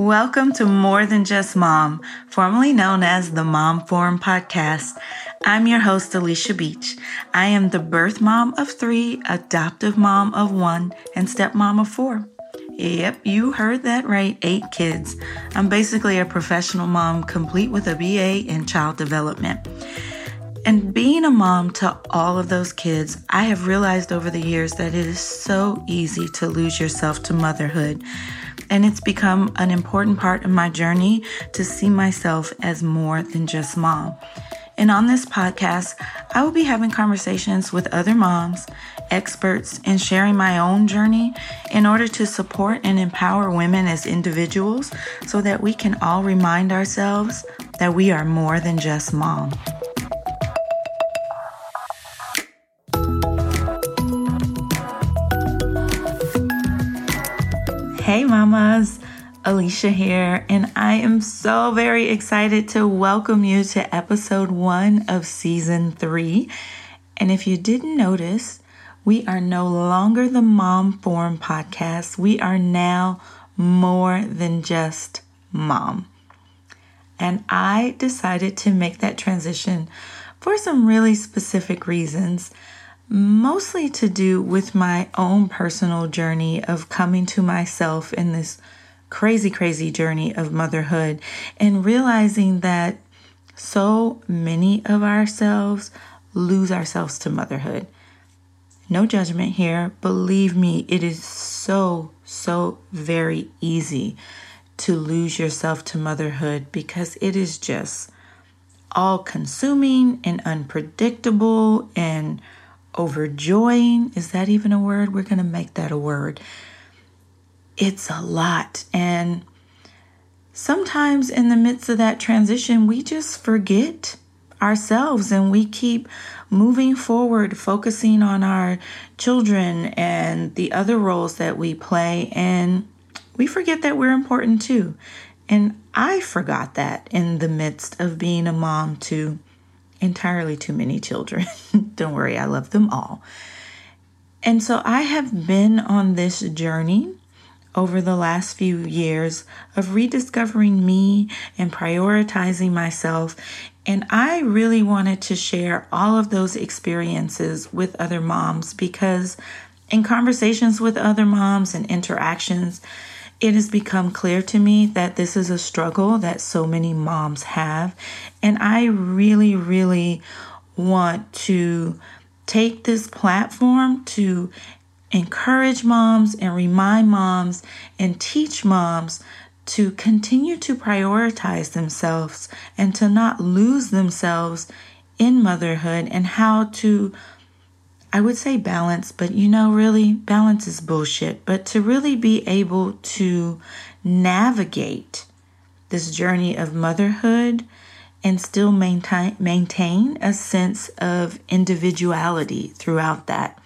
Welcome to More Than Just Mom, formerly known as the Mom Forum Podcast. I'm your host, Alicia Beach. I am the birth mom of 3, adoptive mom of 1, and stepmom of 4. Yep, you heard that right, 8 kids. I'm basically a professional mom, complete with a BA in child development. And being a mom to all of those kids, I have realized over the years that it is so easy to lose yourself to motherhood. And it's become an important part of my journey to see myself as more than just mom. And on this podcast, I will be having conversations with other moms, experts, and sharing my own journey in order to support and empower women as individuals so that we can all remind ourselves that we are more than just mom. Hey mamas, Alicia here, and I am so very excited to welcome you to episode 1 of season 3. And if you didn't notice, we are no longer the Mom Forum Podcast. We are now more than just mom. And I decided to make that transition for some really specific reasons. Mostly to do with my own personal journey of coming to myself in this crazy journey of motherhood and realizing that so many of ourselves lose ourselves to motherhood. No judgment here. Believe me, it is so very easy to lose yourself to motherhood because it is just all consuming and unpredictable and overjoying. Is that even a word? We're going to make that a word. It's a lot. And sometimes in the midst of that transition, we just forget ourselves and we keep moving forward, focusing on our children and the other roles that we play. And we forget that we're important too. And I forgot that in the midst of being a mom to entirely too many children. Don't worry, I love them all. And so I have been on this journey over the last few years of rediscovering me and prioritizing myself. And I really wanted to share all of those experiences with other moms because in conversations with other moms and interactions, it has become clear to me that this is a struggle that so many moms have. And I really want to take this platform to encourage moms and remind moms and teach moms to continue to prioritize themselves and to not lose themselves in motherhood and how to, I would say balance, but really balance is bullshit. But to really be able to navigate this journey of motherhood and still maintain a sense of individuality throughout that.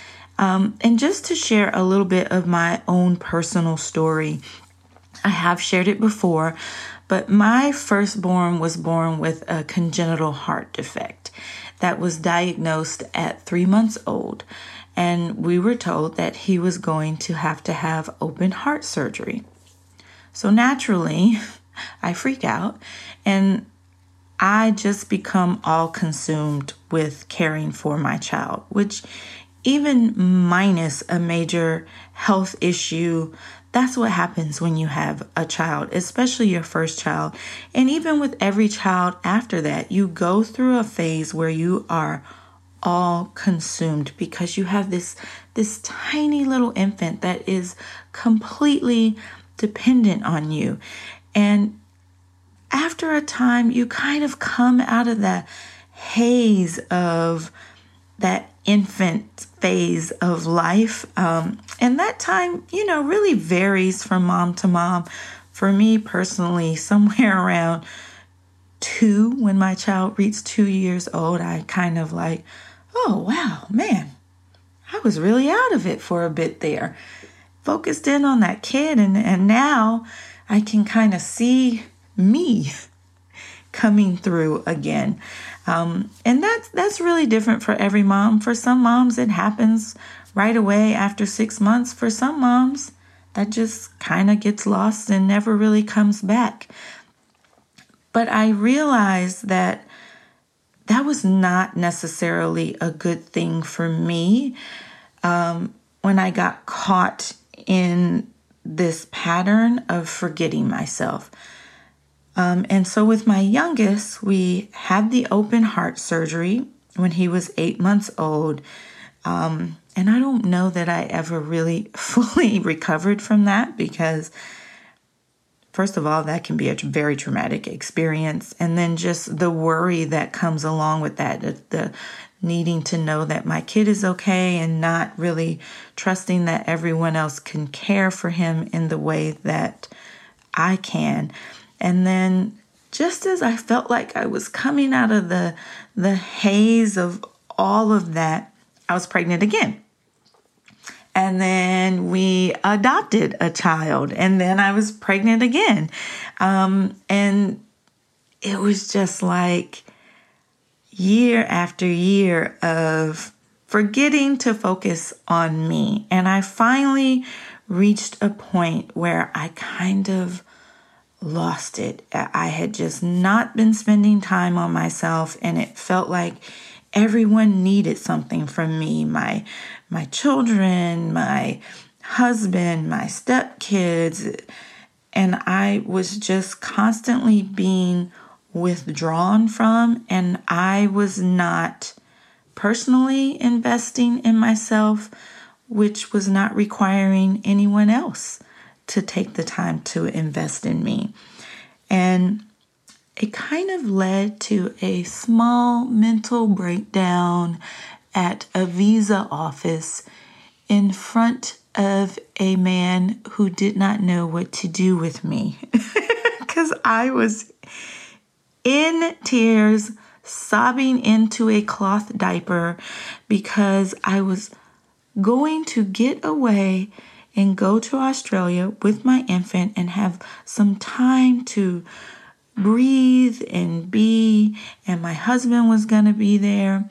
And just to share a little bit of my own personal story, I have shared it before, but my firstborn was born with a congenital heart defect that was diagnosed at 3 months old. And we were told that he was going to have open heart surgery. So naturally, I freak out and I just become all consumed with caring for my child, which even minus a major health issue, that's what happens when you have a child, especially your first child. And even with every child after that, you go through a phase where you are all consumed because you have this tiny little infant that is completely dependent on you. And after a time, you kind of come out of that haze of that infant phase of life. And that time, really varies from mom to mom. For me personally, somewhere around 2, when my child reached 2 years old, I kind of like, oh, wow, man, I was really out of it for a bit there. Focused in on that kid. And now I can kind of see me coming through again. And that's really different for every mom. For some moms, it happens right away after 6 months. For some moms, that just kind of gets lost and never really comes back. But I realized that was not necessarily a good thing for me when I got caught in this pattern of forgetting myself. And so with my youngest, we had the open heart surgery when he was 8 months old. And I don't know that I ever really fully recovered from that because, first of all, that can be a very traumatic experience. And then just the worry that comes along with that, the needing to know that my kid is okay and not really trusting that everyone else can care for him in the way that I can. And then just as I felt like I was coming out of the haze of all of that, I was pregnant again. And then we adopted a child, and then I was pregnant again. And it was just like year after year of forgetting to focus on me. And I finally reached a point where I kind of lost it. I had just not been spending time on myself, and it felt like everyone needed something from me. My children, my husband, my stepkids, and I was just constantly being withdrawn from, and I was not personally investing in myself, which was not requiring anyone else to take the time to invest in me. And it kind of led to a small mental breakdown at a visa office in front of a man who did not know what to do with me because I was in tears, sobbing into a cloth diaper because I was going to get away and go to Australia with my infant and have some time to breathe and be, and my husband was going to be there.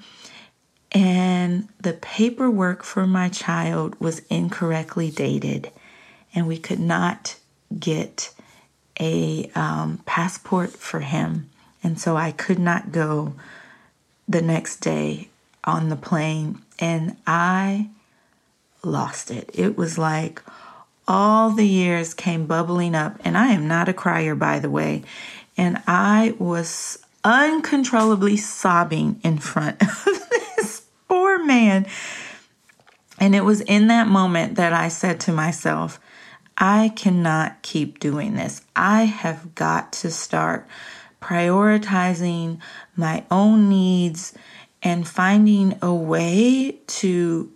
And the paperwork for my child was incorrectly dated, and we could not get a passport for him. And so I could not go the next day on the plane, and I lost it. It was like all the years came bubbling up, and I am not a crier, by the way, and I was uncontrollably sobbing in front of this poor man. And it was in that moment that I said to myself, I cannot keep doing this. I have got to start prioritizing my own needs and finding a way to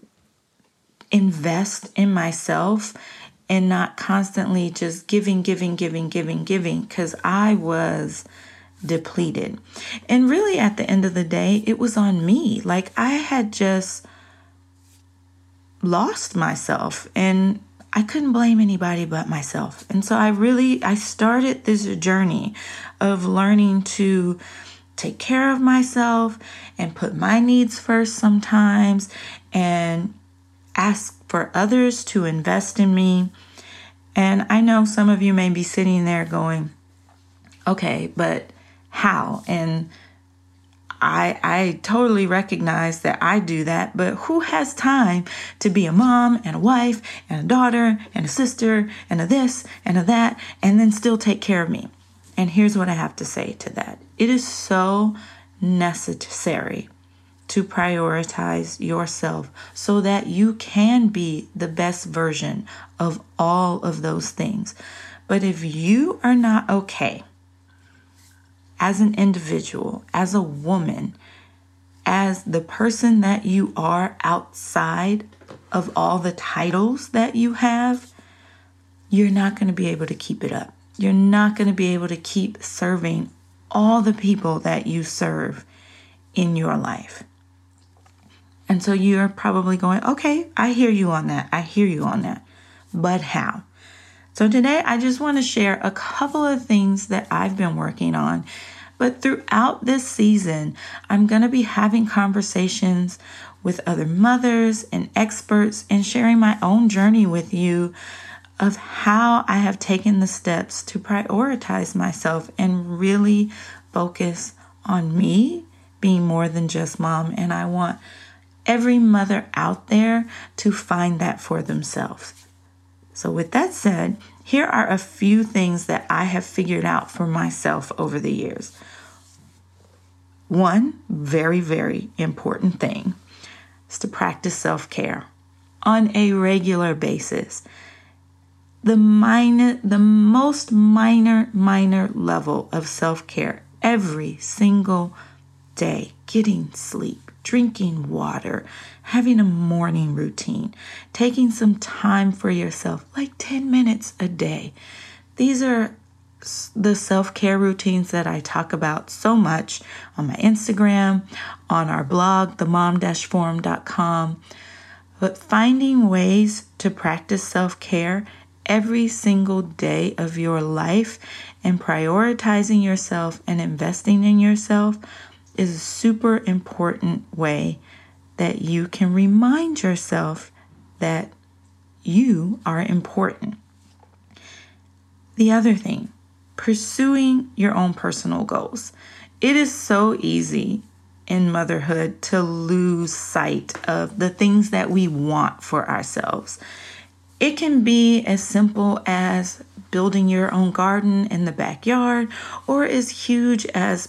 invest in myself and not constantly just giving, because I was depleted. And really at the end of the day, it was on me. Like I had just lost myself and I couldn't blame anybody but myself. And so I started this journey of learning to take care of myself and put my needs first sometimes and ask for others to invest in me. And I know some of you may be sitting there going, okay, but how? And I totally recognize that I do that, but who has time to be a mom and a wife and a daughter and a sister and a this and a that and then still take care of me? And here's what I have to say to that. It is so necessary to prioritize yourself so that you can be the best version of all of those things. But if you are not okay as an individual, as a woman, as the person that you are outside of all the titles that you have, you're not going to be able to keep it up. You're not going to be able to keep serving all the people that you serve in your life. And so you're probably going, okay, I hear you on that. But how? So today I just want to share a couple of things that I've been working on. But throughout this season, I'm going to be having conversations with other mothers and experts and sharing my own journey with you of how I have taken the steps to prioritize myself and really focus on me being more than just mom. And I want every mother out there to find that for themselves. So with that said, here are a few things that I have figured out for myself over the years. One very, very important thing is to practice self-care on a regular basis. The most minor level of self-care every single day. Getting sleep, drinking water, having a morning routine, taking some time for yourself, like 10 minutes a day. These are the self-care routines that I talk about so much on my Instagram, on our blog, themom-forum.com. But finding ways to practice self-care every single day of your life and prioritizing yourself and investing in yourself is a super important way that you can remind yourself that you are important. The other thing, pursuing your own personal goals. It is so easy in motherhood to lose sight of the things that we want for ourselves. It can be as simple as building your own garden in the backyard, or as huge as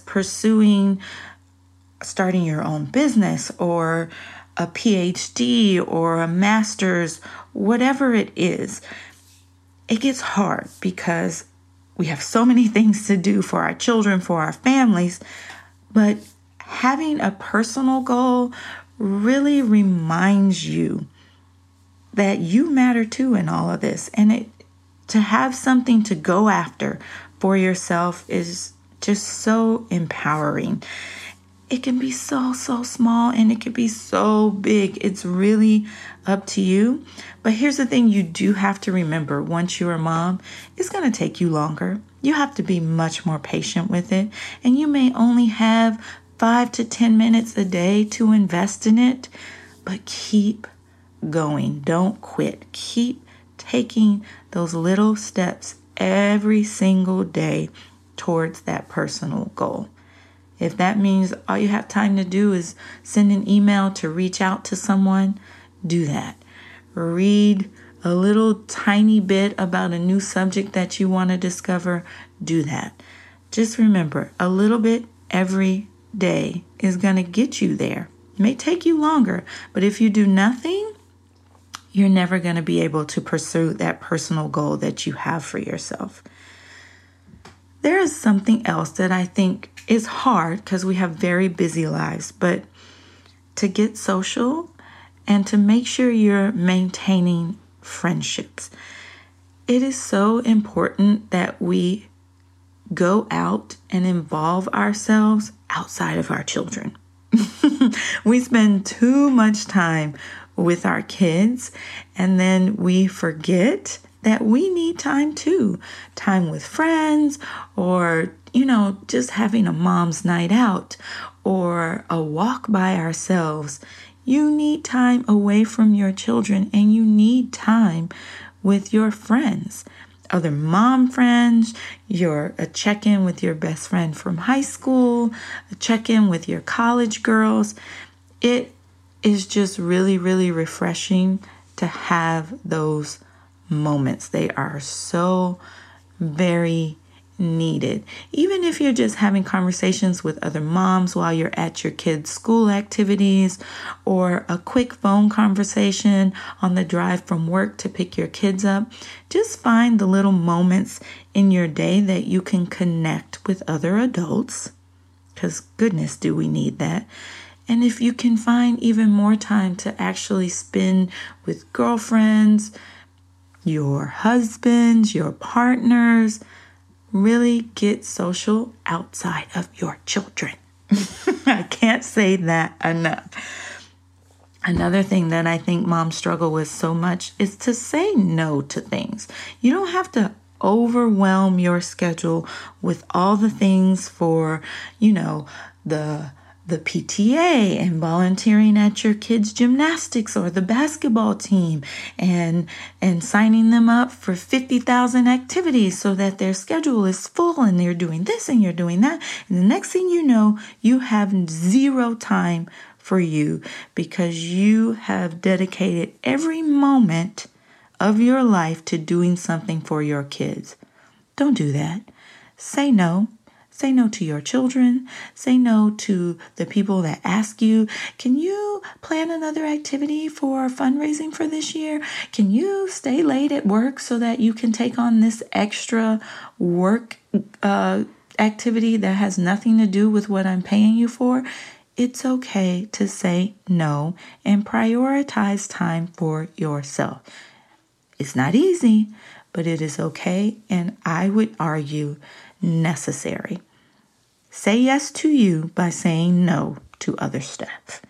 starting your own business or a PhD or a master's, whatever it is. It gets hard because we have so many things to do for our children, for our families, but having a personal goal really reminds you that you matter too in all of this. And to have something to go after for yourself is just so empowering. It can be so small and it can be so big. It's really up to you. But here's the thing you do have to remember once you're a mom, it's going to take you longer. You have to be much more patient with it. And you may only have 5 to 10 minutes a day to invest in it. But keep going. Don't quit. Keep taking those little steps every single day towards that personal goal. If that means all you have time to do is send an email to reach out to someone, do that. Read a little tiny bit about a new subject that you want to discover, do that. Just remember, a little bit every day is going to get you there. It may take you longer, but if you do nothing, you're never going to be able to pursue that personal goal that you have for yourself. There is something else that I think is hard because we have very busy lives, but to get social and to make sure you're maintaining friendships. It is so important that we go out and involve ourselves outside of our children. We spend too much time with our kids, and then we forget that we need time too. Time with friends, or, just having a mom's night out or a walk by ourselves. You need time away from your children, and you need time with your friends, other mom friends, a check-in with your best friend from high school, a check-in with your college girls. It is just really, really refreshing to have those moments. They are so very needed. Even if you're just having conversations with other moms while you're at your kids' school activities, or a quick phone conversation on the drive from work to pick your kids up, just find the little moments in your day that you can connect with other adults, because goodness, do we need that. And if you can find even more time to actually spend with girlfriends, your husbands, your partners, really get social outside of your children. I can't say that enough. Another thing that I think moms struggle with so much is to say no to things. You don't have to overwhelm your schedule with all the things for, the the PTA and volunteering at your kids' gymnastics or the basketball team and signing them up for 50,000 activities so that their schedule is full and they're doing this and you're doing that. And the next thing you know, you have zero time for you because you have dedicated every moment of your life to doing something for your kids. Don't do that. Say no. Say no to your children. Say no to the people that ask you, can you plan another activity for fundraising for this year? Can you stay late at work so that you can take on this extra work activity that has nothing to do with what I'm paying you for? It's okay to say no and prioritize time for yourself. It's not easy, but it is okay, and I would argue necessary. Say yes to you by saying no to other stuff.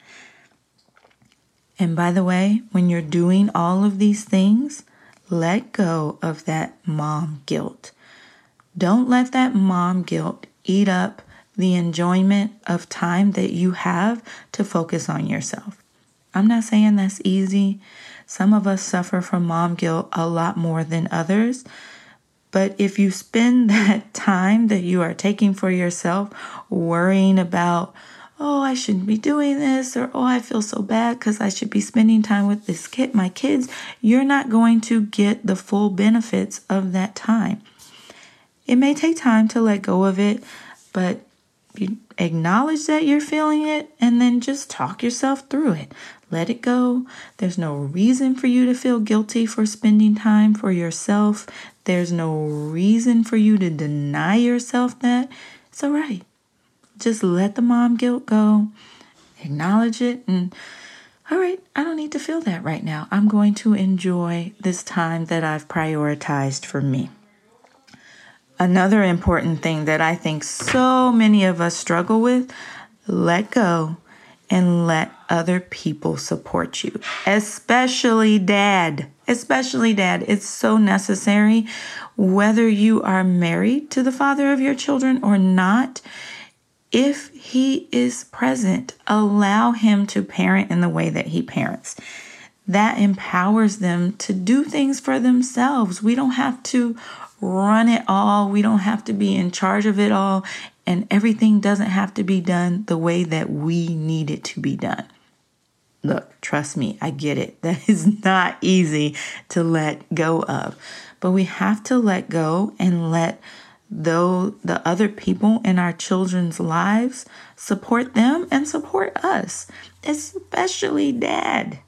And by the way, when you're doing all of these things, let go of that mom guilt. Don't let that mom guilt eat up the enjoyment of time that you have to focus on yourself. I'm not saying that's easy. Some of us suffer from mom guilt a lot more than others. But if you spend that time that you are taking for yourself worrying about, oh, I shouldn't be doing this, or oh, I feel so bad because I should be spending time with my kids, you're not going to get the full benefits of that time. It may take time to let go of it, but you acknowledge that you're feeling it and then just talk yourself through it. Let it go. There's no reason for you to feel guilty for spending time for yourself. There's no reason for you to deny yourself that. It's all right. Just let the mom guilt go. Acknowledge it. And all right, I don't need to feel that right now. I'm going to enjoy this time that I've prioritized for me. Another important thing that I think so many of us struggle with, let go and let other people support you, especially dad. Especially dad. It's so necessary. Whether you are married to the father of your children or not, if he is present, allow him to parent in the way that he parents. That empowers them to do things for themselves. We don't have to run it all. We don't have to be in charge of it all. And everything doesn't have to be done the way that we need it to be done. Look, trust me, I get it. That is not easy to let go of. But we have to let go and let the other people in our children's lives support them and support us, especially dad.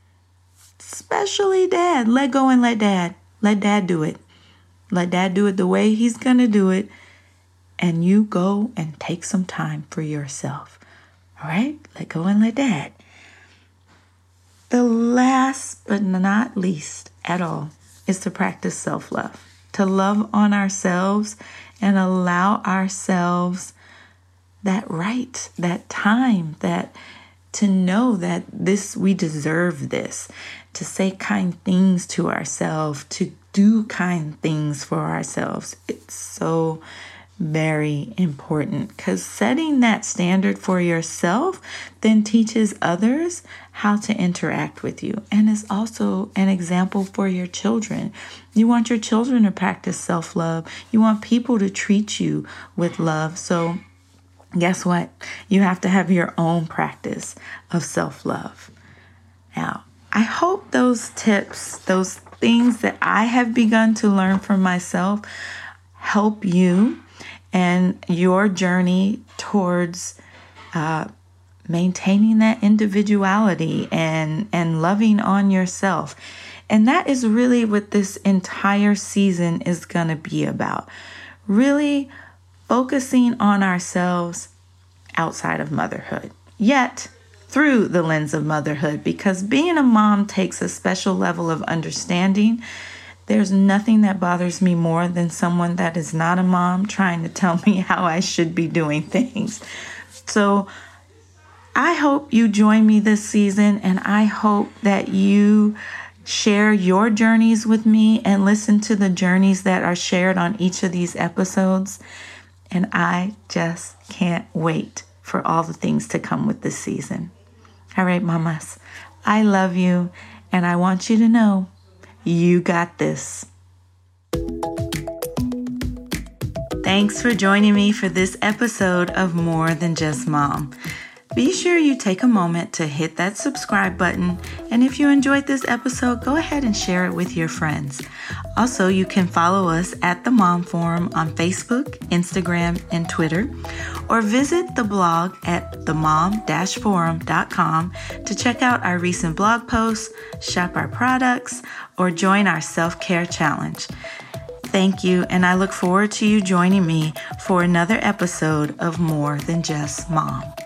Especially dad. Let go and let dad. Let dad do it. Let dad do it the way he's going to do it. And you go and take some time for yourself. All right? Let go and let dad. The last but not least at all is to practice self-love. To love on ourselves and allow ourselves that right, that time, that to know that we deserve this, to say kind things to ourselves, to do kind things for ourselves. It's so very important because setting that standard for yourself then teaches others how to interact with you and is also an example for your children. You want your children to practice self-love. You want people to treat you with love. So guess what? You have to have your own practice of self-love. Now, I hope those tips, those things that I have begun to learn for myself help you and your journey towards maintaining that individuality and loving on yourself. And that is really what this entire season is going to be about. Really focusing on ourselves outside of motherhood, yet through the lens of motherhood, because being a mom takes a special level of understanding. There's nothing that bothers me more than someone that is not a mom trying to tell me how I should be doing things. So I hope you join me this season, and I hope that you share your journeys with me and listen to the journeys that are shared on each of these episodes. And I just can't wait for all the things to come with this season. All right, mamas, I love you, and I want you to know you got this. Thanks for joining me for this episode of More Than Just Mom. Be sure you take a moment to hit that subscribe button, and if you enjoyed this episode, go ahead and share it with your friends. Also, you can follow us at The Mom Forum on Facebook, Instagram, and Twitter, or visit the blog at themom-forum.com to check out our recent blog posts, shop our products, or join our self-care challenge. Thank you, and I look forward to you joining me for another episode of More Than Just Mom.